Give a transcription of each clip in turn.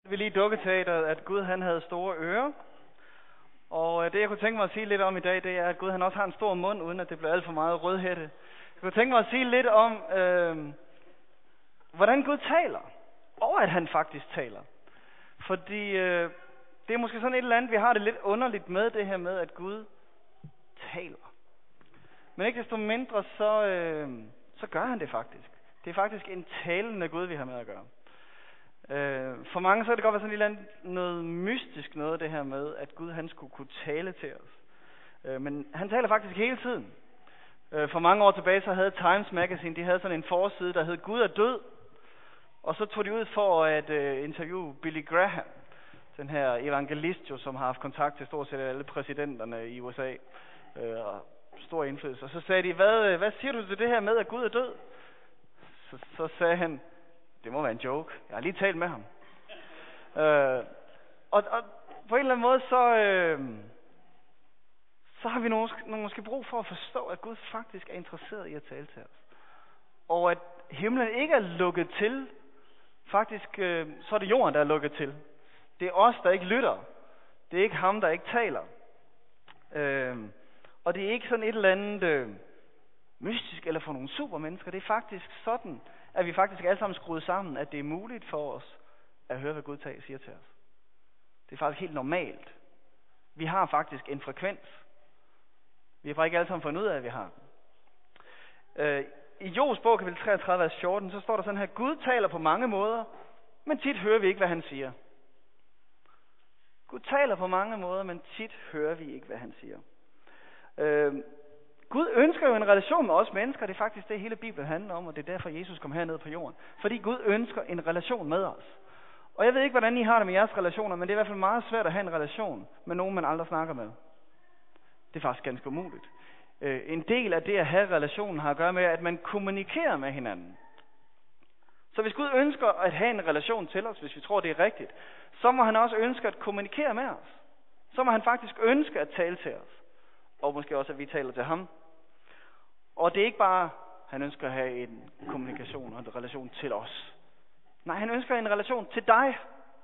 Vi lige dukketeateret, at Gud han havde store ører. Og det jeg kunne tænke mig at sige lidt om i dag, det er, at Gud han også har en stor mund, uden at det bliver alt for meget rødhætte. Jeg kunne tænke mig at sige lidt om, hvordan Gud taler, og at han faktisk taler. Fordi det er måske sådan et eller andet, vi har det lidt underligt med det her med, at Gud taler. Men ikke desto mindre, så gør han det faktisk. Det er faktisk en talende Gud, vi har med at gøre. For mange så kan det godt være sådan et eller andet noget mystisk noget, det her med, at Gud han skulle kunne tale til os. Men han taler faktisk hele tiden. For mange år tilbage så havde Times Magazine, de havde sådan en forside, der hed Gud er død. Og så tog de ud for at interviewe Billy Graham, den her evangelist, jo, som har haft kontakt til stort set alle præsidenterne i USA. Og stor indflydelse. Og så sagde de, hvad siger du til det her med, at Gud er død? Så sagde han, det må være en joke. Jeg har lige talt med ham. Og på en eller anden måde, så har vi måske brug for at forstå, at Gud faktisk er interesseret i at tale til os. Og at himlen ikke er lukket til. Faktisk, så er det jorden, der er lukket til. Det er os, der ikke lytter. Det er ikke ham, der ikke taler. Og det er ikke sådan et eller andet mystisk eller for nogle supermennesker. Det er faktisk sådan, at vi faktisk alle sammen skruet sammen, at det er muligt for os at høre, hvad Gud siger til os. Det er faktisk helt normalt. Vi har faktisk en frekvens. Vi har bare ikke alle sammen fundet ud af, at vi har den. I Jobs bog, kapitel 33, vers 14, så står der sådan her, Gud taler på mange måder, men tit hører vi ikke, hvad han siger. Gud taler på mange måder, men tit hører vi ikke, hvad han siger. Gud ønsker jo en relation med os mennesker. Det er faktisk det, hele Bibelen handler om, og det er derfor, Jesus kom herned på jorden. Fordi Gud ønsker en relation med os. Og jeg ved ikke, hvordan I har det med jeres relationer, men det er i hvert fald meget svært at have en relation med nogen, man aldrig snakker med. Det er faktisk ganske umuligt. En del af det at have relationen har at gøre med, at man kommunikerer med hinanden. Så hvis Gud ønsker at have en relation til os, hvis vi tror, det er rigtigt, så må han også ønske at kommunikere med os. Så må han faktisk ønske at tale til os. Og måske også, at vi taler til ham. Og det er ikke bare, han ønsker at have en kommunikation og en relation til os. Nej, han ønsker en relation til dig.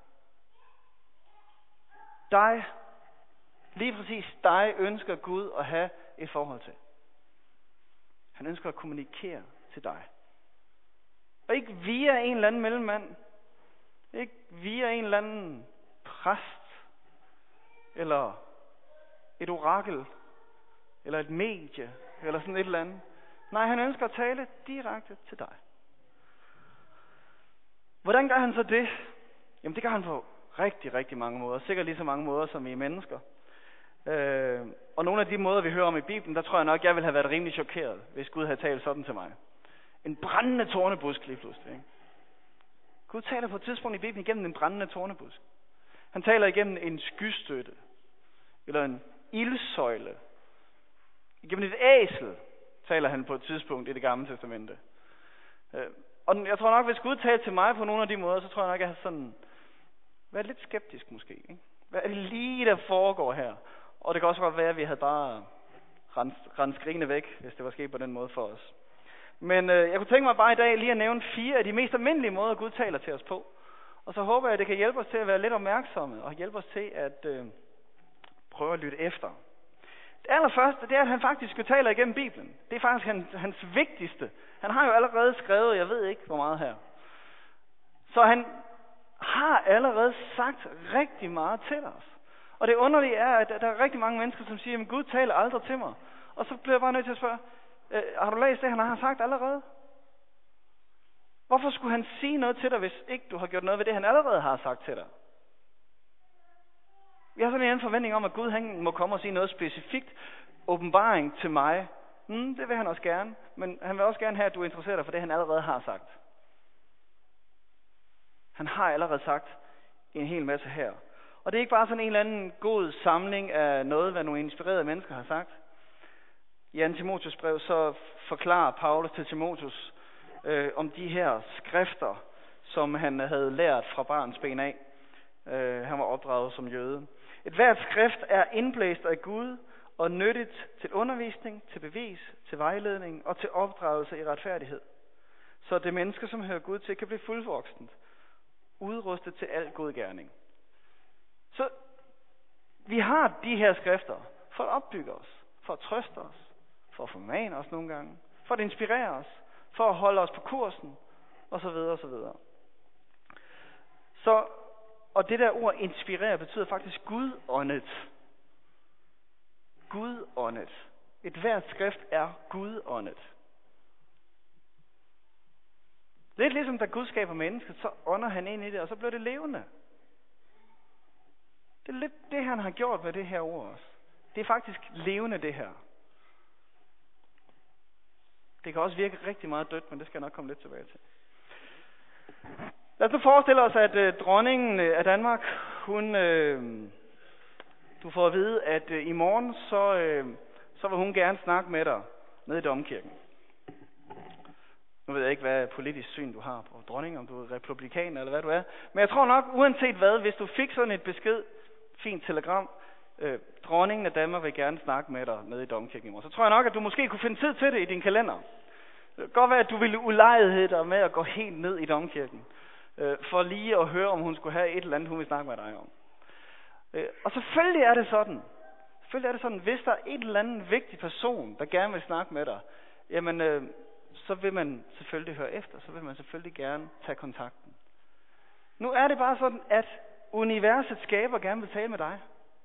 Dig. Lige præcis dig ønsker Gud at have et forhold til. Han ønsker at kommunikere til dig. Og ikke via en eller anden mellemmand. Ikke via en eller anden præst. Eller et orakel. Eller et medie. Eller sådan et eller andet. Nej, han ønsker at tale direkte til dig. Hvordan gør han så det? Jamen det gør han på rigtig, rigtig mange måder. Sikkert lige så mange måder, som vi er mennesker. Og nogle af de måder, vi hører om i Bibelen, der tror jeg nok, jeg ville have været rimelig chokeret, hvis Gud havde talt sådan til mig. En brændende tornebusk lige pludselig. Ikke? Gud taler på et tidspunkt i Bibelen igennem en brændende tornebusk. Han taler igennem en skystøtte. Eller en ildsøjle. Igennem et æsel taler han på et tidspunkt i Det Gamle Testamente. Og jeg tror nok, hvis Gud talte til mig på nogle af de måder, så tror jeg nok, jeg har sådan været lidt skeptisk måske. Ikke? Hvad er det lige, der foregår her? Og det kan også godt være, at vi havde bare rendt skrigende væk, hvis det var sket på den måde for os. Men jeg kunne tænke mig bare i dag lige at nævne 4 af de mest almindelige måder, Gud taler til os på. Og så håber jeg, at det kan hjælpe os til at være lidt opmærksomme, og hjælpe os til at prøve at lytte efter. Det allerførste, det er, at han faktisk taler igennem Bibelen. Det er faktisk hans vigtigste. Han har jo allerede skrevet, jeg ved ikke hvor meget her. Så han har allerede sagt rigtig meget til os. Og det underlige er, at der er rigtig mange mennesker, som siger, at Gud taler aldrig til mig. Og så bliver jeg bare nødt til at spørge, har du læst det, han har sagt allerede? Hvorfor skulle han sige noget til dig, hvis ikke du har gjort noget ved det, han allerede har sagt til dig? Vi har sådan en anden forventning om, at Gud han må komme og sige noget specifikt. Åbenbaring til mig. Det vil han også gerne. Men han vil også gerne have, at du interesserer dig for det, han allerede har sagt. Han har allerede sagt en hel masse her. Og det er ikke bare sådan en eller anden god samling af noget, hvad nogle inspirerede mennesker har sagt. I 2. Timotheus brev så forklarer Paulus til Timotheus om de her skrifter, som han havde lært fra barnsben af. Han var opdraget som jøde. Et hvert skrift er indblæst af Gud og nyttigt til undervisning, til bevis, til vejledning og til opdragelse i retfærdighed. Så det menneske, som hører Gud til, kan blive fuldvoksent udrustet til al god gerning. Så vi har de her skrifter for at opbygge os, for at trøste os, for at formane os nogle gange, for at inspirere os, for at holde os på kursen, osv. osv. Og det der ord inspirere betyder faktisk gudåndet. Gudåndet. Et hvert skrift er gudåndet. Lidt ligesom da Gud skaber mennesket, så ånder han ind i det, og så bliver det levende. Det er lidt det, han har gjort med det her ord også. Det er faktisk levende, det her. Det kan også virke rigtig meget dødt, men det skal jeg nok komme lidt tilbage til. Lad os nu forestille os, at dronningen af Danmark, du får at vide, at i morgen, så vil hun gerne snakke med dig nede i domkirken. Nu ved jeg ikke, hvad politisk syn du har på dronningen, om du er republikaner eller hvad du er. Men jeg tror nok, uanset hvad, hvis du fik sådan et besked, fint telegram, dronningen af Danmark vil gerne snakke med dig nede i domkirken i morgen, så tror jeg nok, at du måske kunne finde tid til det i din kalender. Det kan godt være, at du ville ulejlighed dig med at gå helt ned i domkirken, for lige at høre, om hun skulle have et eller andet, hun vil snakke med dig om. Og selvfølgelig er det sådan, hvis der er en eller anden vigtig person, der gerne vil snakke med dig, jamen, så vil man selvfølgelig høre efter, så vil man selvfølgelig gerne tage kontakten. Nu er det bare sådan, at universets skaber gerne vil tale med dig.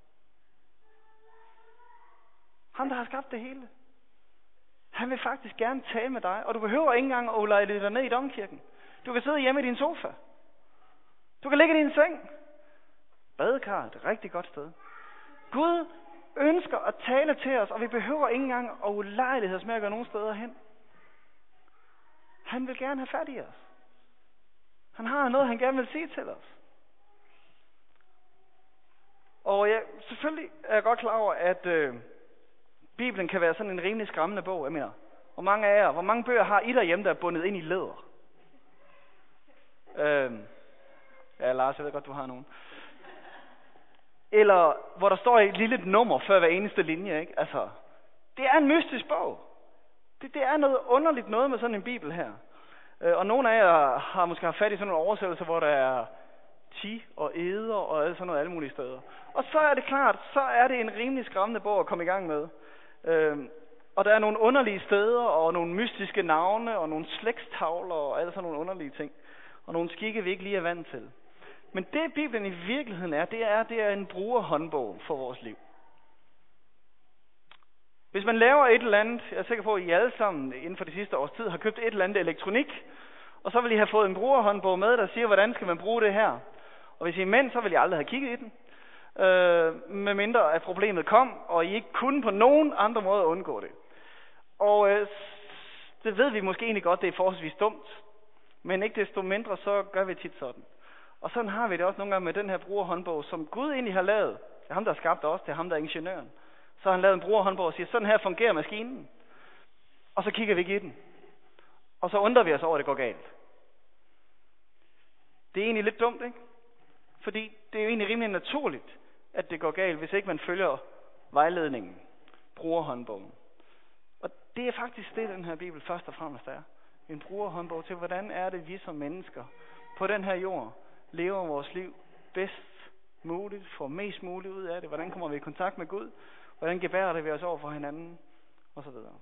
Han, der har skabt det hele. Han vil faktisk gerne tale med dig, og du behøver ikke engang at ulejlige dig ned i domkirken. Du kan sidde hjemme i din sofa. Du kan ligge i din seng. Badekar er et rigtig godt sted. Gud ønsker at tale til os, og vi behøver ikke engang at ulejlige os med at gå nogen steder hen. Han vil gerne have fat i os. Han har noget, han gerne vil sige til os. Og selvfølgelig er jeg godt klar over, at Bibelen kan være sådan en rimelig skræmmende bog. Jeg mener, hvor mange bøger har I derhjemme, der er bundet ind i læder? Ja, Lars, jeg ved godt, du har nogen. Eller hvor der står et lille nummer før hver eneste linje, ikke? Altså, det er en mystisk bog. Det er noget underligt noget med sådan en bibel her. Og nogle af jer har måske haft fat i sådan nogle oversættelser, hvor der er ti og eder og sådan noget alle mulige steder. Og så er det klart, så er det en rimelig skræmmende bog at komme i gang med. Og der er nogle underlige steder, og nogle mystiske navne, og nogle slægtstavler, og alle sådan nogle underlige ting. Og nogle skikke, vi ikke lige er vant til. Men det Bibelen i virkeligheden er, det er en brugerhåndbog for vores liv. Hvis man laver et eller andet, jeg er sikker på, at I alle sammen inden for de sidste års tid har købt et eller andet elektronik, og så vil I have fået en brugerhåndbog med, der siger, hvordan skal man bruge det her. Og hvis I er mænd, så vil I aldrig have kigget i den. Med mindre at problemet kom, og I ikke kunne på nogen andre måde undgå det. Og det ved vi måske egentlig godt, det er forholdsvis dumt. Men ikke desto mindre, så gør vi tit sådan. Og sådan har vi det også nogle gange med den her brugerhåndbog, som Gud egentlig har lavet. Det er ham, der har skabt os, det er ham, der er ingeniøren. Så har han lavet en brugerhåndbog og siger, sådan her fungerer maskinen. Og så kigger vi ikke i den. Og så undrer vi os over, at det går galt. Det er egentlig lidt dumt, ikke? Fordi det er jo egentlig rimelig naturligt, at det går galt, hvis ikke man følger vejledningen, brugerhåndbogen. Og det er faktisk det, den her bibel først og fremmest er. En brugerhåndbog til, hvordan er det, vi som mennesker på den her jord lever vores liv bedst muligt, får mest muligt ud af det. Hvordan kommer vi i kontakt med Gud? Hvordan gebærer det vi os over for hinanden? Og så videre.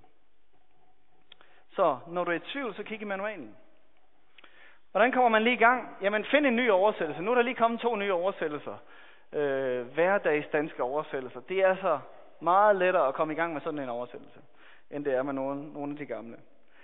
Så når du er i tvivl, så kig i manualen. Hvordan kommer man lige i gang? Jamen find en ny oversættelse. Nu er der lige kommet 2 nye oversættelser. Hverdagsdanske oversættelser. Det er så meget lettere at komme i gang med sådan en oversættelse, end det er med nogle af de gamle.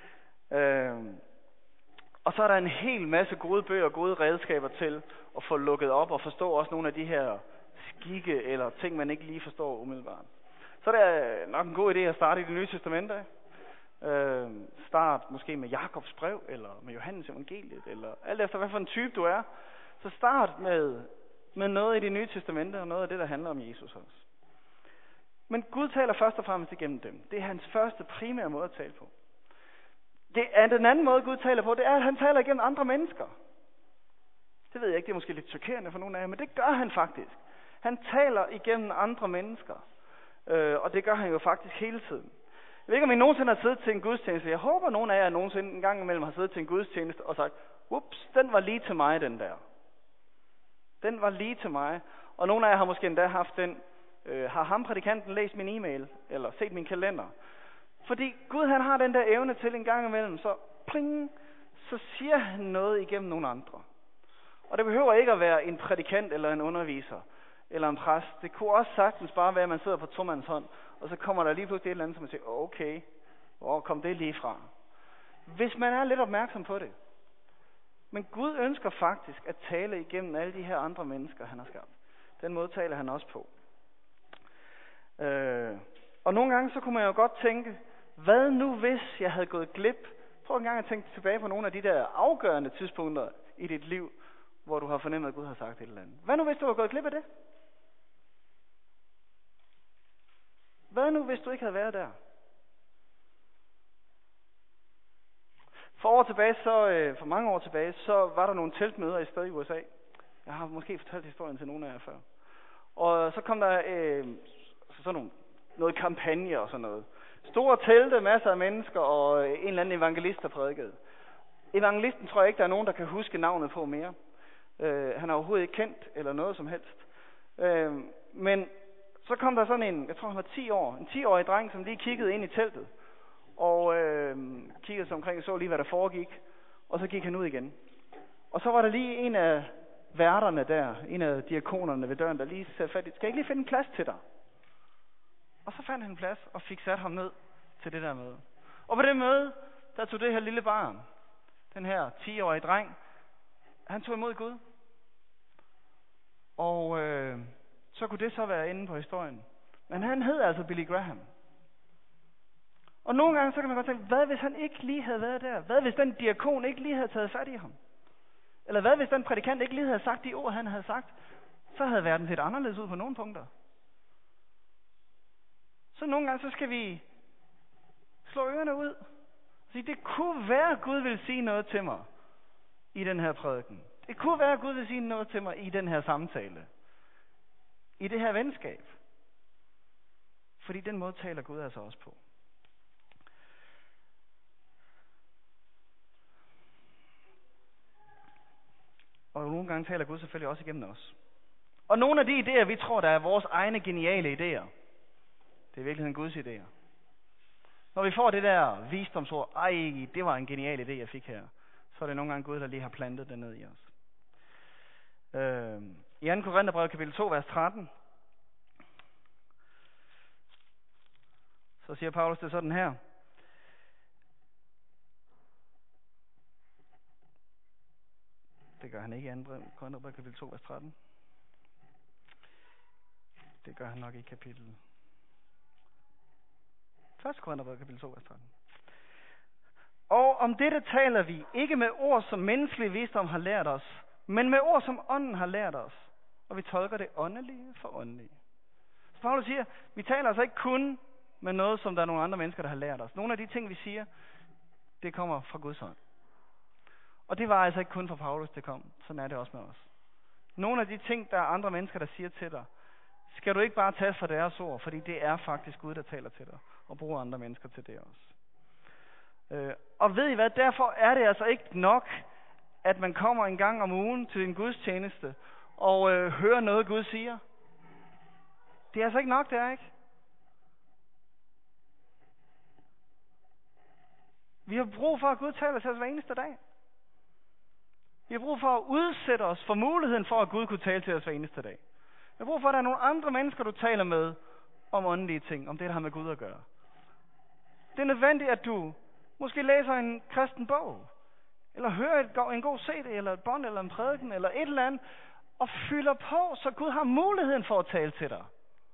Og så er der en hel masse gode bøger og gode redskaber til at få lukket op og forstå også nogle af de her skikke eller ting, man ikke lige forstår umiddelbart. Så er det nok en god idé at starte i Det Nye Testamente. Start måske med Jakobs brev, eller med Johannes evangeliet, eller alt efter hvad for en type du er. Så start med noget i Det Nye Testamente, og noget af det, der handler om Jesus også. Men Gud taler først og fremmest igennem dem. Det er hans første primære måde at tale på. Det er den anden måde, Gud taler på, det er, at han taler igennem andre mennesker. Det ved jeg ikke, det er måske lidt chokerende for nogle af jer, men det gør han faktisk. Han taler igennem andre mennesker. Og det gør han jo faktisk hele tiden. Jeg ved ikke, om I nogensinde har siddet til en gudstjeneste. Jeg håber, nogen af jer nogensinde en gang imellem har siddet til en gudstjeneste og sagt, ups, den var lige til mig, den der. Den var lige til mig. Og nogle af jer har måske endda haft den. Har ham prædikanten læst min e-mail, eller set min kalender? Fordi Gud han har den der evne til en gang imellem, så pling, så siger han noget igennem nogle andre. Og det behøver ikke at være en prædikant eller en underviser eller en præst. Det kunne også sagtens bare være, at man sidder på tomands hånd, og så kommer der lige pludselig et eller andet, som man siger, okay, hvor kom det lige fra? Hvis man er lidt opmærksom på det. Men Gud ønsker faktisk at tale igennem alle de her andre mennesker, han har skabt. Den måde taler han også på. Og nogle gange så kunne man jo godt tænke, hvad nu hvis jeg havde gået glip? Prøv en gang at tænke tilbage på nogle af de der afgørende tidspunkter i dit liv, hvor du har fornemmet, at Gud har sagt et eller andet. Hvad nu hvis du var gået glip af det? Hvad nu hvis du ikke havde været der? For mange år tilbage, så var der nogle teltmøder et sted i USA. Jeg har måske fortalt historien til nogle af jer før. Og så kom der noget kampagne og sådan noget. Store telte, masser af mennesker og en eller anden evangelist, der prædikede. Evangelisten tror jeg ikke, der er nogen, der kan huske navnet på mere. Han er overhovedet ikke kendt eller noget som helst. Men så kom der sådan en, jeg tror han var 10 år, en 10-årig dreng, som lige kiggede ind i teltet. Og kiggede sig omkring og så lige, hvad der foregik. Og så gik han ud igen. Og så var der lige en af værterne der, en af diakonerne ved døren, der lige sagde fat i, skal jeg ikke lige finde en plads til dig? Og så fandt han en plads og fik sat ham ned til det der møde. Og på det møde, der tog det her lille barn, den her 10-årige dreng, han tog imod Gud. Og så kunne det så være inde på historien. Men han hed altså Billy Graham. Og nogle gange så kan man godt tænke, hvad hvis han ikke lige havde været der? Hvad hvis den diakon ikke lige havde taget fat i ham? Eller hvad hvis den prædikant ikke lige havde sagt de ord, han havde sagt? Så havde verden set anderledes ud på nogle punkter. Så nogle gange så skal vi slå ørerne ud. Og sige, det kunne være, at Gud vil sige noget til mig i den her prædiken. Det kunne være, at Gud vil sige noget til mig i den her samtale. I det her venskab. Fordi den måde taler Gud altså også på. Og nogle gange taler Gud selvfølgelig også igennem os. Og nogle af de idéer, vi tror, der er vores egne geniale idéer, det er i virkeligheden Guds idéer. Når vi får det der visdomsord, det var en genial idé, jeg fik her, så er det nogle gange Gud, der lige har plantet det ned i os. I 2. Korintherbrev kapitel 2, vers 13, så siger Paulus det sådan her. Det gør han ikke i 2. Korintherbrev kapitel 2, vers 13. Det gør han nok i kapitel 1. Korintherbrev kapitel 2, vers 13. Og om dette taler vi, ikke med ord, som menneskelig visdom har lært os, men med ord, som ånden har lært os. Og vi tolker det åndelige for åndelige. Så Paulus siger, vi taler altså ikke kun med noget, som der er nogle andre mennesker, der har lært os. Nogle af de ting, vi siger, det kommer fra Guds hånd. Og det var altså ikke kun fra Paulus, det kom. Sådan er det også med os. Nogle af de ting, der er andre mennesker, der siger til dig, skal du ikke bare tage fra deres ord, fordi det er faktisk Gud, der taler til dig, og bruger andre mennesker til det også. Og ved I hvad, derfor er det altså ikke nok, at man kommer en gang om ugen til en gudstjeneste, og hører noget Gud siger. Det er altså ikke nok, det er ikke. Vi har brug for, at Gud taler til os hver eneste dag. Vi har brug for at udsætte os for muligheden for, at Gud kunne tale til os hver eneste dag. Vi har brug for, at der er nogle andre mennesker, du taler med om åndelige ting, om det, der har med Gud at gøre. Det er nødvendigt, at du måske læser en kristen bog, eller hører en god CD, eller et bånd, eller en prædiken, eller et eller andet, og fylder på, så Gud har muligheden for at tale til dig.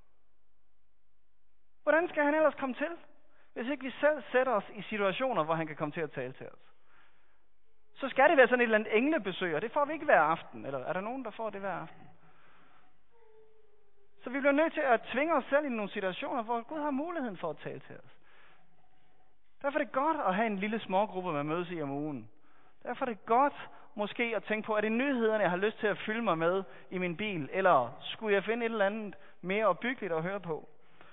Hvordan skal han ellers komme til, hvis ikke vi selv sætter os i situationer, hvor han kan komme til at tale til os? Så skal det være sådan et eller andet englebesøg, og det får vi ikke hver aften. Eller er der nogen, der får det hver aften? Så vi bliver nødt til at tvinge os selv i nogle situationer, hvor Gud har muligheden for at tale til os. Derfor er det godt at have en lille smågruppe, man mødes i om ugen. Derfor er det godt måske at tænke på, er det nyhederne, jeg har lyst til at fylde mig med i min bil, eller skulle jeg finde et eller andet mere opbyggeligt at høre på?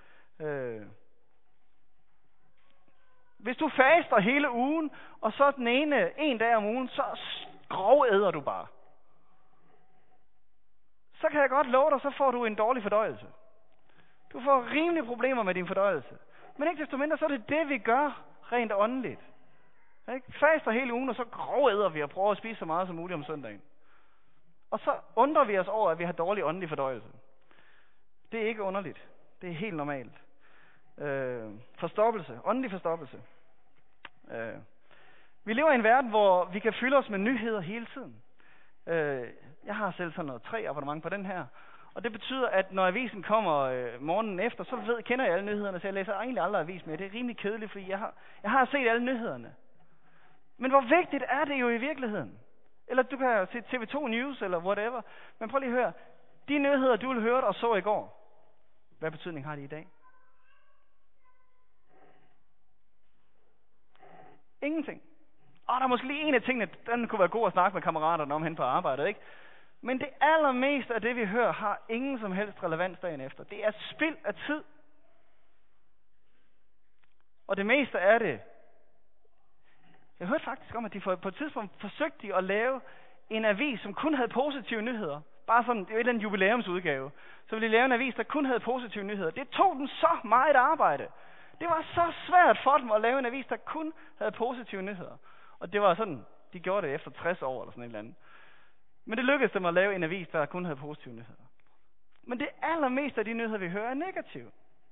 Hvis du faster hele ugen, og så en dag om ugen, så grovæder du bare. så kan jeg godt love dig, så får du en dårlig fordøjelse. Du får rimelig problemer med din fordøjelse. Men ikke desto mindre, så er det det, vi gør rent åndeligt. Ikke? Faster hele ugen, og så grovæder vi og prøver at spise så meget som muligt om søndagen. Og så undrer vi os over, at vi har dårlig åndelig fordøjelse. Det er ikke underligt. Det er helt normalt. Forstoppelse. Åndelig forstoppelse. Vi lever i en verden, hvor vi kan fylde os med nyheder hele tiden. Jeg har selv sådan noget 3 abonnement på den her. Og det betyder, at når avisen kommer morgenen efter, så kender jeg alle nyhederne, så jeg læser egentlig aldrig avis mere. Det er rimelig kedeligt, fordi jeg har set alle nyhederne. Men hvor vigtigt er det jo i virkeligheden? Eller du kan se TV2 News eller whatever. Men prøv lige at høre. De nyheder, du ville høre og så i går, hvad betydning har de i dag? Ingenting. Og der er måske lige en af tingene, den kunne være god at snakke med kammeraterne om hen på arbejdet, ikke? Men det allermeste af det, vi hører, har ingen som helst relevans dagen efter. Det er spild af tid. Og det meste af det. Jeg hørte faktisk om, at de på et tidspunkt forsøgte at lave en avis, som kun havde positive nyheder. Bare sådan, det er jo et eller andet jubilæumsudgave. Så ville de lave en avis, der kun havde positive nyheder. Det tog dem så meget arbejde. Det var så svært for dem at lave en avis, der kun havde positive nyheder. Og det var sådan, de gjorde det efter 60 år eller sådan et eller andet. Men det lykkedes dem at lave en avis, der kun havde positive nyheder. Men det allermeste af de nyheder, vi hører, er negative.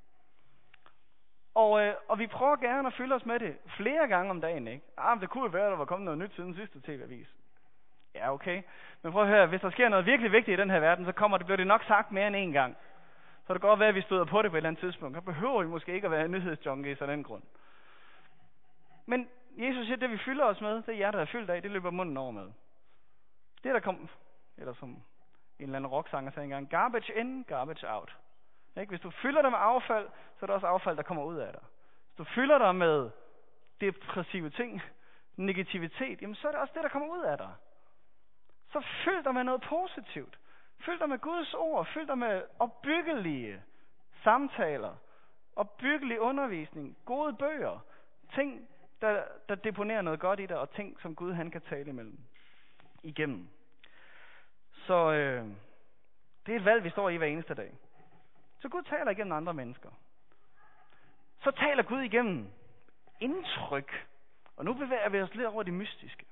Og vi prøver gerne at fylde os med det flere gange om dagen, ikke? Men det kunne jo være, at der var kommet noget nyt siden sidste TV-avis. Ja, okay. Men prøv at høre, hvis der sker noget virkelig vigtigt i den her verden, så bliver det nok sagt mere end en gang. Så det kan godt være, at vi støder på det på et eller andet tidspunkt. Så behøver vi måske ikke at være nyhedsjunkies af den grund. Men Jesus siger, at det vi fylder os med, det hjertet er fyldt af, det løber munden over med. Det der kom, eller som en eller anden rocksanger sagde engang, garbage in, garbage out. Ikke? Hvis du fylder dig med affald, så er det også affald, der kommer ud af dig. Hvis du fylder dig med depressive ting, negativitet, jamen så er det også det, der kommer ud af dig. Så fyld dig med noget positivt. Fyld dig med Guds ord. Fyld dig med opbyggelige samtaler, opbyggelig undervisning, gode bøger, ting, der deponerer noget godt i dig, og ting, som Gud han kan tale igennem. Så det er et valg, vi står i hver eneste dag. Så Gud taler igennem andre mennesker. Så taler Gud igennem indtryk. Og nu bevæger vi os lidt over det mystiske.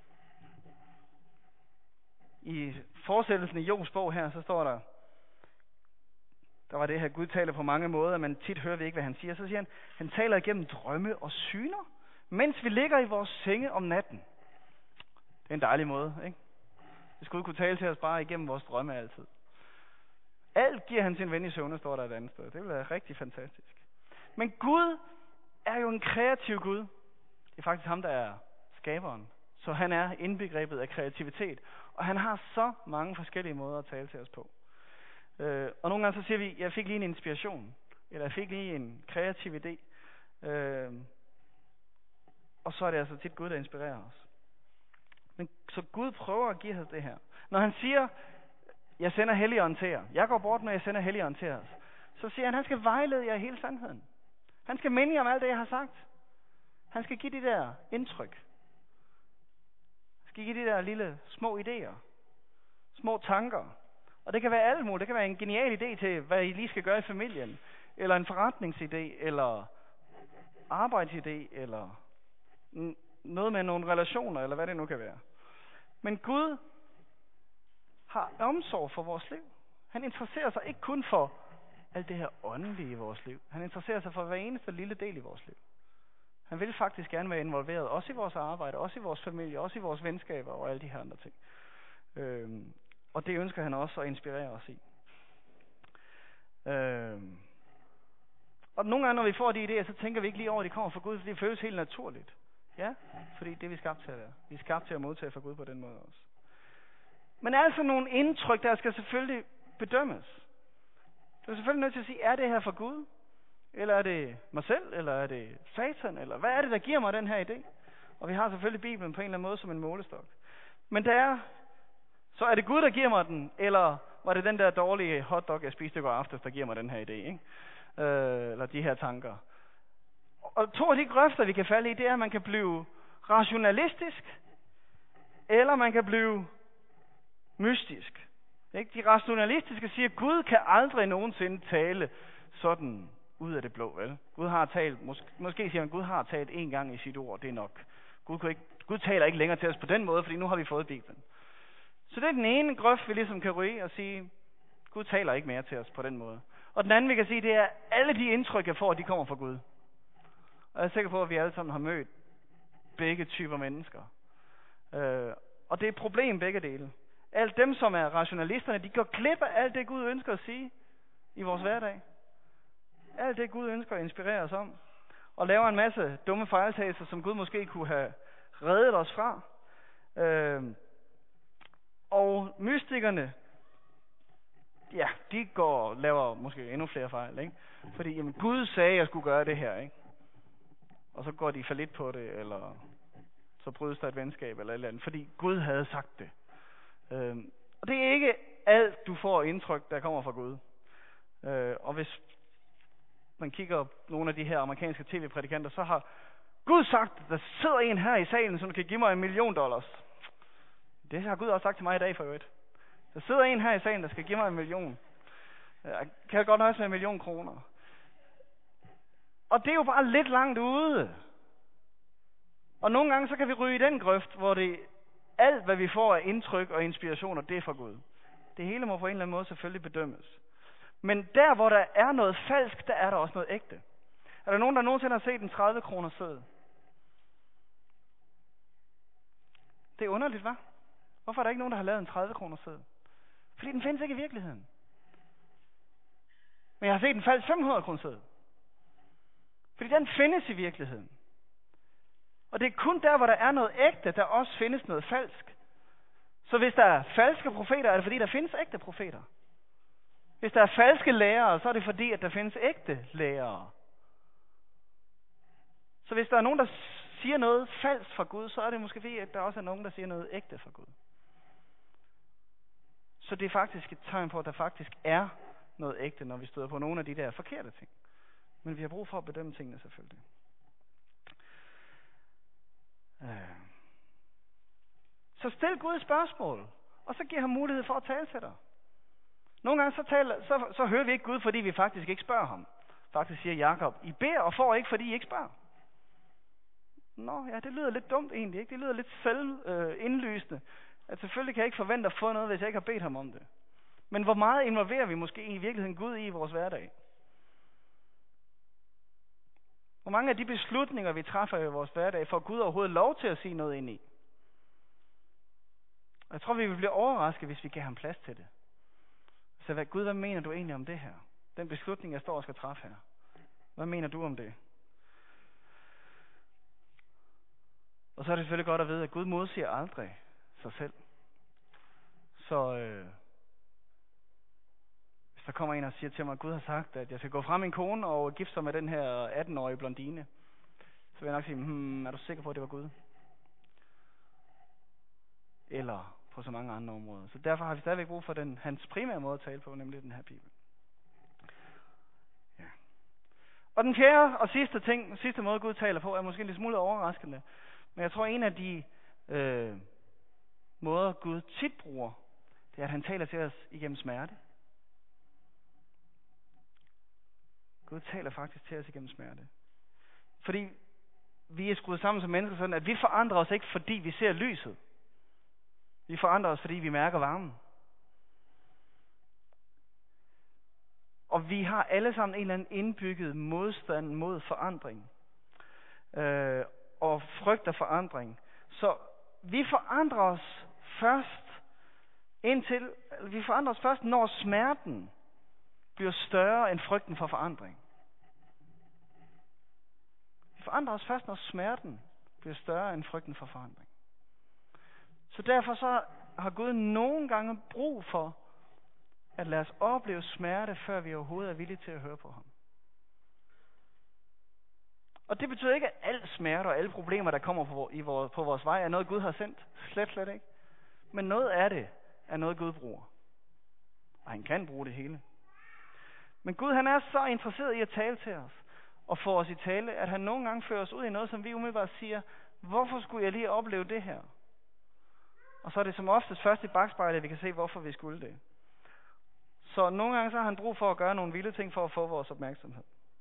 I fortsættelsen i Jobs bog her, så står der var det her, Gud taler på mange måder, men tit hører vi ikke, hvad han siger. Så siger han taler igennem drømme og syner, mens vi ligger i vores senge om natten. Det er en dejlig måde, ikke? Hvis Gud kunne tale til os bare igennem vores drømme altid. Alt giver han sin ven i søvne, står der et andet sted. Det vil være rigtig fantastisk. Men Gud er jo en kreativ Gud. Det er faktisk ham, der er skaberen. Så han er indbegrebet af kreativitet. Og han har så mange forskellige måder at tale til os på. Og nogle gange så siger vi, jeg fik lige en inspiration. Eller jeg fik lige en kreativ idé. Og så er det altså tit Gud, der inspirerer os. Men så Gud prøver at give os det her. Når han siger, jeg sender Helligånden til jer. Jeg går bort, når jeg sender Helligånden til os. Så siger han skal vejlede jer i hele sandheden. Han skal minde jer om alt det, jeg har sagt. Han skal give de der indtryk. Han skal give de der lille små idéer. Små tanker. Og det kan være alt muligt. Det kan være en genial idé til, hvad I lige skal gøre i familien. Eller en forretningsidé. Eller arbejdsidé. Eller noget med nogle relationer. Eller hvad det nu kan være. Men Gud har omsorg for vores liv. Han interesserer sig ikke kun for alt det her åndelige i vores liv. Han interesserer sig for hver eneste lille del i vores liv. Han vil faktisk gerne være involveret, også i vores arbejde, også i vores familie, også i vores venskaber og alle de her andre ting. Og det ønsker han også at inspirere os i. Og nogle gange, når vi får de idéer, så tænker vi ikke lige over, at de kommer fra Gud, fordi det føles helt naturligt. Ja, fordi det er vi skabt til at være. Vi er skabt til at modtage fra Gud på den måde også. Men altså nogle indtryk, der skal selvfølgelig bedømmes. Du er selvfølgelig nødt til at sige, er det her fra Gud? Eller er det mig selv? Eller er det Satan? Eller hvad er det, der giver mig den her idé? Og vi har selvfølgelig Bibelen på en eller anden måde som en målestok. Men så er det Gud, der giver mig den? Eller var det den der dårlige hotdog, jeg spiste i går aftes, der giver mig den her idé? Ikke? Eller de her tanker. Og 2 af de grøfter, vi kan falde i, det er, at man kan blive rationalistisk, eller man kan blive mystisk. Ikke? De rationalistiske siger, at Gud kan aldrig nogensinde tale sådan ud af det blå, vel? Gud har talt, måske siger man, Gud har talt en gang i sit ord, det er nok. Gud taler ikke længere til os på den måde, fordi nu har vi fået Bibelen. Så det er den ene grøft, vi ligesom kan ryge og sige, Gud taler ikke mere til os på den måde. Og den anden, vi kan sige, det er, at alle de indtryk, jeg får, de kommer fra Gud. Og jeg er sikker på, at vi alle sammen har mødt begge typer mennesker. Og det er et problem begge dele. Alle dem, som er rationalisterne, de går glip af alt det, Gud ønsker at sige i vores hverdag. Alt det, Gud ønsker at inspirere os om. Og laver en masse dumme fejltagelser, som Gud måske kunne have reddet os fra. Og mystikerne, ja, de laver måske endnu flere fejl, ikke? Fordi jamen, Gud sagde, at jeg skulle gøre det her, ikke? Og så går de for lidt på det, eller så brydes der et venskab eller et eller andet, fordi Gud havde sagt det. Og det er ikke alt, du får indtryk, der kommer fra Gud. Og hvis man kigger på nogle af de her amerikanske tv-prædikanter, så har Gud sagt, der sidder en her i salen, som kan give mig $1 million. Det har Gud også sagt til mig i dag for øvrigt. Der sidder en her i salen, der skal give mig $1 million. Jeg kan godt nøjes med $1 million kroner. Og det er jo bare lidt langt ude. Og nogle gange så kan vi ryge i den grøft, hvor det alt, hvad vi får af indtryk og inspirationer, det er fra Gud. Det hele må på en eller anden måde selvfølgelig bedømmes. Men der, hvor der er noget falsk, der er der også noget ægte. Er der nogen, der nogensinde har set en 30 kroner seddel? Det er underligt, hva'? Hvorfor er der ikke nogen, der har lavet en 30 kroner seddel? Fordi den findes ikke i virkeligheden. Men jeg har set en falsk 500 kroner seddel. Fordi den findes i virkeligheden. Og det er kun der, hvor der er noget ægte, der også findes noget falsk. Så hvis der er falske profeter, er det fordi, der findes ægte profeter. Hvis der er falske lærere, så er det fordi, at der findes ægte lærere. Så hvis der er nogen, der siger noget falsk fra Gud, så er det måske fordi, at der også er nogen, der siger noget ægte fra Gud. Så det er faktisk et tegn på, at der faktisk er noget ægte, når vi støder på nogle af de der forkerte ting. Men vi har brug for at bedømme tingene selvfølgelig. Så stil Gud et spørgsmål, og så giv ham mulighed for at tale til dig. Nogle gange så hører vi ikke Gud, fordi vi faktisk ikke spørger ham. Faktisk siger Jakob, I beder og får ikke, fordi I ikke spørger. Nå, ja, det lyder lidt dumt egentlig, ikke? Det lyder lidt selvindlysende. At selvfølgelig kan jeg ikke forvente at få noget, hvis jeg ikke har bedt ham om det. Men hvor meget involverer vi måske i virkeligheden Gud i vores hverdag? Hvor mange af de beslutninger, vi træffer i vores hverdag, får Gud overhovedet lov til at sige noget ind i? Og jeg tror, vi vil blive overrasket, hvis vi giver ham plads til det. Så Gud, hvad mener du egentlig om det her? Den beslutning, jeg står og skal træffe her. Hvad mener du om det? Og så er det selvfølgelig godt at vide, at Gud modsiger aldrig sig selv. Så hvis der kommer en og siger til mig, at Gud har sagt, at jeg skal gå fra min kone og gifte sig med den her 18-årige blondine, så vil jeg nok sige, er du sikker på, at det var Gud? Eller på så mange andre områder. Så derfor har vi stadigvæk brug for hans primære måde at tale på, nemlig den her Bibel. Ja. Og den fjerde og sidste måde Gud taler på, er måske lidt smule overraskende. Men jeg tror, en af de måder Gud tit bruger, det er, at han taler til os igennem smerte. Gud taler faktisk til os igennem smerte. Fordi vi er skruet sammen som mennesker sådan, at vi forandrer os ikke, fordi vi ser lyset. Vi forandrer os, fordi vi mærker varmen. Og vi har alle sammen en eller anden indbygget modstand mod forandring. Og frygter forandring. Så vi forandrer os først, når smerten bliver større end frygten for forandring. Vi forandrer os først, når smerten bliver større end frygten for forandring. Så derfor så har Gud nogle gange brug for at lade os opleve smerte, før vi overhovedet er villige til at høre på ham. Og det betyder ikke, at al smerte og alle problemer, der kommer på vores vej, er noget, Gud har sendt. Slet ikke. Men noget af det er noget, Gud bruger. Og han kan bruge det hele. Men Gud, han er så interesseret i at tale til os og få os i tale, at han nogle gange fører os ud i noget, som vi umiddelbart siger, hvorfor skulle jeg lige opleve det her? Og så er det som oftest først i bakspejlet, at vi kan se, hvorfor vi skulle det. Så nogle gange så har han brug for at gøre nogle vilde ting for at få vores opmærksomhed.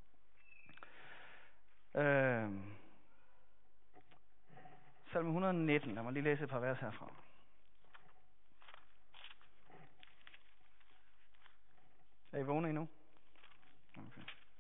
Salme 119. Lad mig lige læse et par vers herfra. Er I vågne endnu? Okay.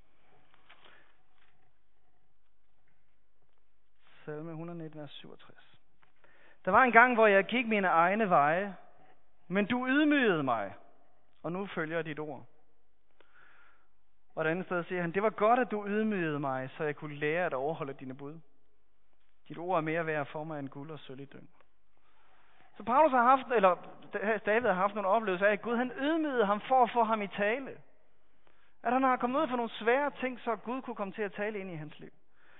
Salme 119, vers 67. Der var en gang, hvor jeg gik mine egne veje, men du ydmygede mig, og nu følger dit ord. Og et andet sted siger han, det var godt, at du ydmygede mig, så jeg kunne lære at overholde dine bud. Dit ord er mere værd for mig end guld og sølv i dyng. Så Paulus har haft, eller David har haft nogle oplevelser af, at Gud han ydmygede ham for at få ham i tale. At han har kommet ud for nogle svære ting, så Gud kunne komme til at tale ind i hans liv.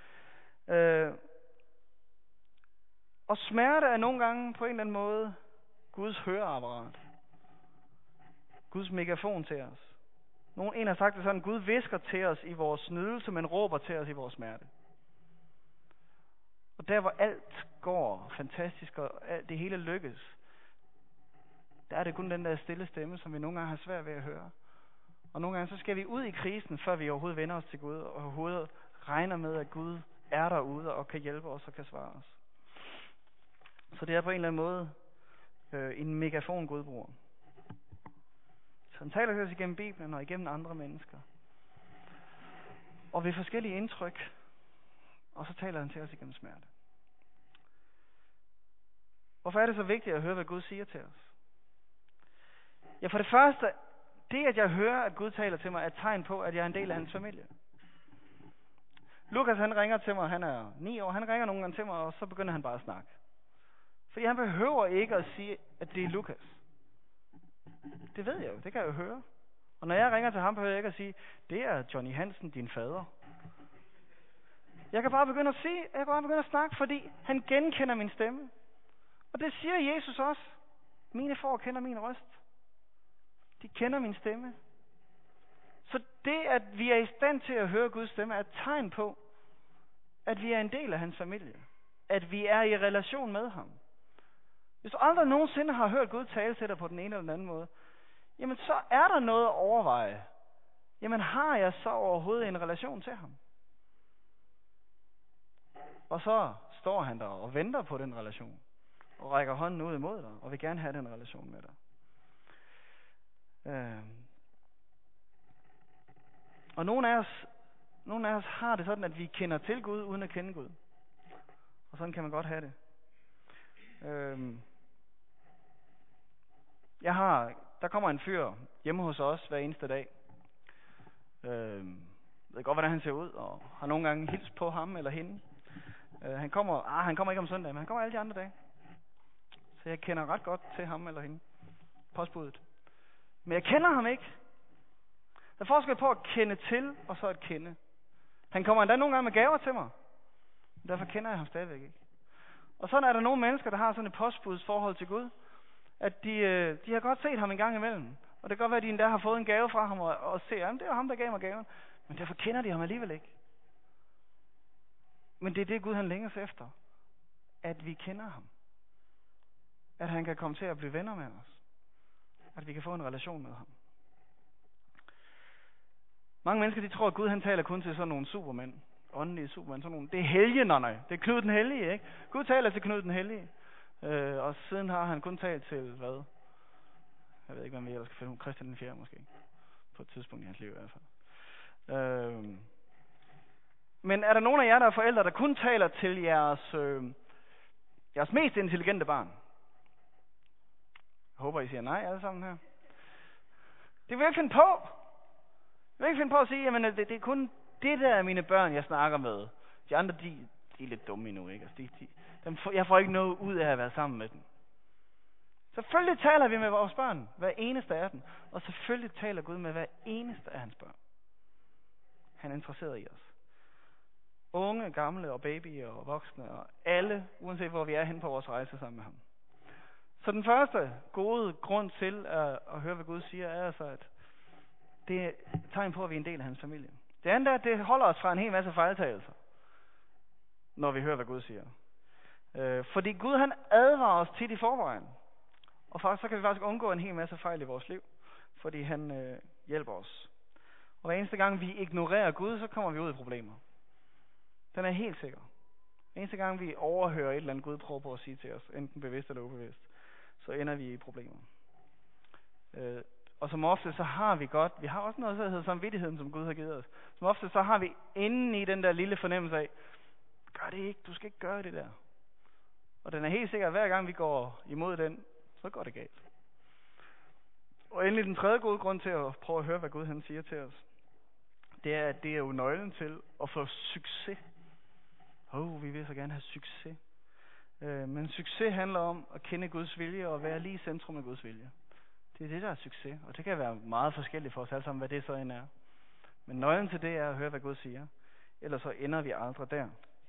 Og smerte er nogle gange på en eller anden måde Guds høreapparat. Guds megafon til os. En har sagt det sådan, Gud hvisker til os i vores nydelse, men råber til os i vores smerte. Og der hvor alt går fantastisk, og det hele lykkes, der er det kun den der stille stemme, som vi nogle gange har svært ved at høre. Og nogle gange så skal vi ud i krisen, før vi overhovedet vender os til Gud, og overhovedet regner med, at Gud er derude og kan hjælpe os og kan svare os. Så det er på en eller anden måde en megafon Gud bruger. Så han taler til os igennem Bibelen og igennem andre mennesker. Og ved forskellige indtryk. Og så taler han til os igennem smerte. Hvorfor er det så vigtigt at høre, hvad Gud siger til os? Ja, for det første, det at jeg hører, at Gud taler til mig, er et tegn på, at jeg er en del af hans familie. Lukas han ringer til mig, han er 9 år, han ringer nogle gange til mig, og så begynder han bare at snakke. Fordi han behøver ikke at sige, at det er Lukas. Det ved jeg jo, det kan jeg jo høre. Og når jeg ringer til ham, behøver jeg ikke at sige, det er Johnny Hansen, din fader. Jeg kan bare begynde at snakke, fordi han genkender min stemme. Og det siger Jesus også. Mine får kender min røst. De kender min stemme. Så det, at vi er i stand til at høre Guds stemme, er et tegn på, at vi er en del af hans familie. At vi er i relation med ham. Hvis du aldrig nogensinde har hørt Gud tale til dig på den ene eller den anden måde, jamen så er der noget at overveje. Jamen har jeg så overhovedet en relation til ham? Og så står han der og venter på den relation. Og rækker hånden ud imod dig, og vil gerne have den relation med dig. Og nogle af os har det sådan, at vi kender til Gud, uden at kende Gud. Og sådan kan man godt have det. Der kommer en fyr hjemme hos os hver eneste dag. Jeg ved godt, hvordan han ser ud, og har nogle gange hilst på ham eller hende. Han kommer ikke om søndag, men han kommer alle de andre dage. Så jeg kender ret godt til ham eller hende. Postbudet. Men jeg kender ham ikke. Der er forskel på at kende til, og så at kende. Han kommer endda nogle gange med gaver til mig. Derfor kender jeg ham stadigvæk ikke. Og sådan er der nogle mennesker, der har sådan et postbuds forhold til Gud, at de har godt set ham en gang imellem. Og det kan godt være, at de endda har fået en gave fra ham, og ser, at det var ham, der gav mig gaven. Men derfor kender de ham alligevel ikke. Men det er det, Gud han længes efter. At vi kender ham. At han kan komme til at blive venner med os. At vi kan få en relation med ham. Mange mennesker, de tror, at Gud han taler kun til sådan nogle supermænd. Åndelige supermænd. Sådan nogle. Det er helgenerne. Det er Knud den Hellige, ikke? Gud taler til Knud den Hellige. Og siden har han kun talt til, hvad? Jeg ved ikke, hvem vi ellers skal finde. Christian den 4. måske. På et tidspunkt i hans liv i hvert fald. Men er der nogen af jer, der er forældre, der kun taler til jeres mest intelligente barn? Jeg håber, I siger nej alle sammen her. Det vil jeg ikke finde på. Jeg vil ikke finde på at sige, jamen det er kun det der mine børn, jeg snakker med. De andre, de er lidt dumme endnu, ikke? Altså, jeg får ikke noget ud af at være sammen med dem. Selvfølgelig taler vi med vores børn, hver eneste af dem. Og selvfølgelig taler Gud med hver eneste af hans børn. Han er interesseret i os. Unge, gamle og babyer og voksne og alle, uanset hvor vi er hen på vores rejse sammen med ham. Så den første gode grund til at høre, hvad Gud siger, er altså, at det er et tegn på, at vi er en del af hans familie. Det andet er, at det holder os fra en hel masse fejltagelser, når vi hører, hvad Gud siger. Fordi Gud han advarer os tit i forvejen. Og faktisk så kan vi faktisk undgå en hel masse fejl i vores liv. fordi han hjælper os. Og hver eneste gang vi ignorerer Gud, så kommer vi ud i problemer. Den er helt sikker. Hver eneste gang vi overhører et eller andet Gud prøver på at sige til os, enten bevidst eller ubevidst, så ender vi i problemer. Og som ofte så har vi har også noget, der hedder samvittigheden, som Gud har givet os. Som ofte så har vi inde i den der lille fornemmelse af, gør det ikke, du skal ikke gøre det der. Og den er helt sikker, at hver gang vi går imod den, så går det galt. Og endelig den tredje gode grund til at prøve at høre, hvad Gud han siger til os, det er, at det er jo nøglen til at få succes. Vi vil så gerne have succes. Men succes handler om at kende Guds vilje og være lige i centrum af Guds vilje. Det er det, der er succes. Og det kan være meget forskelligt for os alle sammen, hvad det så end er. Men nøglen til det er at høre, hvad Gud siger. Ellers så ender vi aldrig der.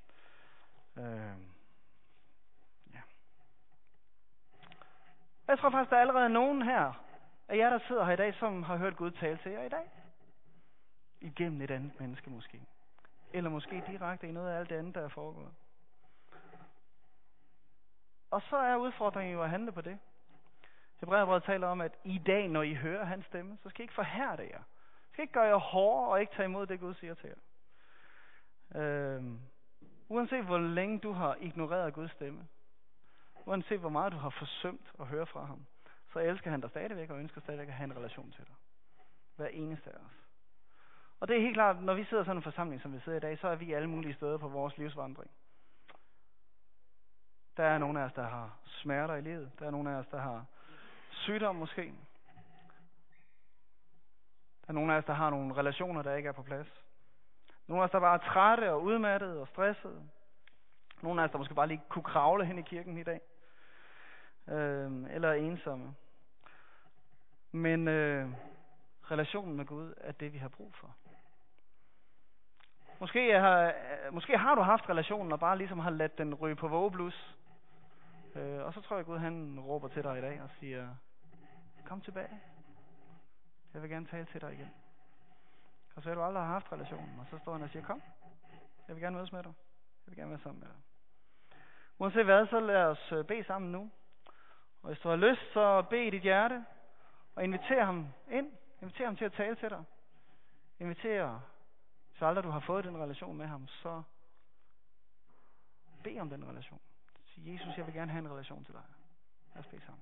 Jeg tror faktisk, der er allerede nogen her af jer, der sidder her i dag, som har hørt Gud tale til jer i dag. Igennem et andet menneske måske. Eller måske direkte i noget af alt det andet, der er foregået. Og så er udfordringen jo at handle på det. Hebræerbrevet taler om, at i dag, når I hører hans stemme, så skal I ikke forhærde jer. I skal ikke gøre jer hårdere og ikke tage imod det, Gud siger til jer. Uanset hvor længe du har ignoreret Guds stemme, uanset hvor meget du har forsømt at høre fra ham, så elsker han dig stadigvæk og ønsker stadigvæk at have en relation til dig. Hver eneste af os. Og det er helt klart, når vi sidder sådan en forsamling, som vi sidder i dag, så er vi alle mulige steder på vores livsvandring. Der er nogle af os, der har smerter i livet. Der er nogle af os, der har sygdom måske. Der er nogle af os, der har nogle relationer, der ikke er på plads. Nogle af os, der bare er trætte og udmattede og stressede. Nogle af os, der måske bare lige kunne kravle hen i kirken i dag. Eller er ensomme. Men relationen med Gud er det, vi har brug for. Måske har du haft relationen og bare ligesom har ladt den ryge på vågeblus. Og så tror jeg, Gud han råber til dig i dag og siger, kom tilbage. Jeg vil gerne tale til dig igen. Og så har du aldrig haft relationen, og så står han og siger, kom. Jeg vil gerne mødes med dig. Jeg vil gerne være sammen med dig. Uanset hvad, så lad os bede sammen nu. Og hvis du har lyst, så bed i dit hjerte. Og inviter ham ind. Inviter ham til at tale til dig. Inviter, hvis aldrig du har fået den relation med ham, så bed om den relation. Sig, Jesus, jeg vil gerne have en relation til dig. Lad os bede sammen.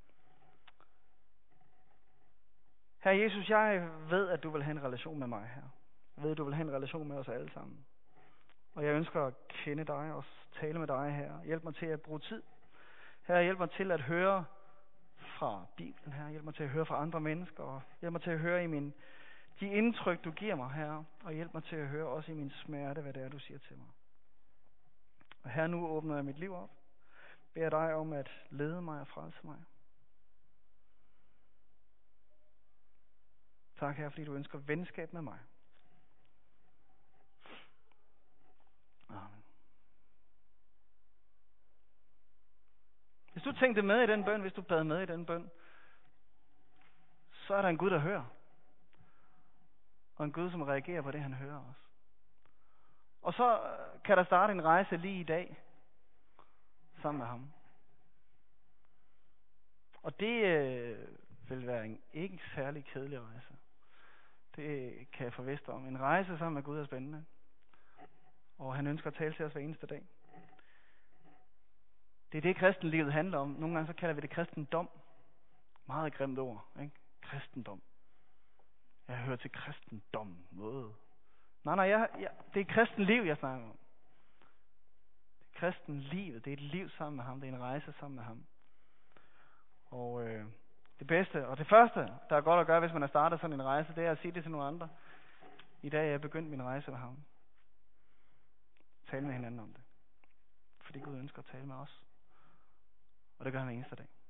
Herre Jesus, jeg ved, at du vil have en relation med mig her. Jeg ved, at du vil have en relation med os alle sammen. Og jeg ønsker at kende dig og tale med dig her. Hjælp mig til at bruge tid. Herre, hjælp mig til at høre fra Bibelen her. Hjælp mig til at høre fra andre mennesker. Og hjælp mig til at høre i de indtryk, du giver mig her. Og hjælp mig til at høre også i min smerte, hvad det er, du siger til mig. Og her nu åbner jeg mit liv op. Beder dig om at lede mig og frelse mig. Tak, Herre, fordi du ønsker venskab med mig. Amen. Hvis du tænkte med i den bøn, hvis du bad med i den bøn, så er der en Gud, der hører. Og en Gud, som reagerer på det, han hører os. Og så kan der starte en rejse lige i dag, sammen med ham. Og det vil være en ikke særlig kedelig rejse. Det kan jeg forvisse om. En rejse sammen med Gud er spændende. Og han ønsker at tale til os hver eneste dag. Det er det, kristenlivet handler om. Nogle gange så kalder vi det kristendom. Meget grimt ord, ikke? Kristendom. Jeg hører til kristendom. Noget. Nej, det er kristenliv, jeg snakker om. Det er kristenlivet. Det er et liv sammen med ham. Det er en rejse sammen med ham. Og det bedste og det første, der er godt at gøre, hvis man har startet sådan en rejse, det er at sige det til nogle andre. I dag er jeg begyndt min rejse med ham. Tale med hinanden om det. Fordi Gud ønsker at tale med os. Og det gør han hver eneste dag.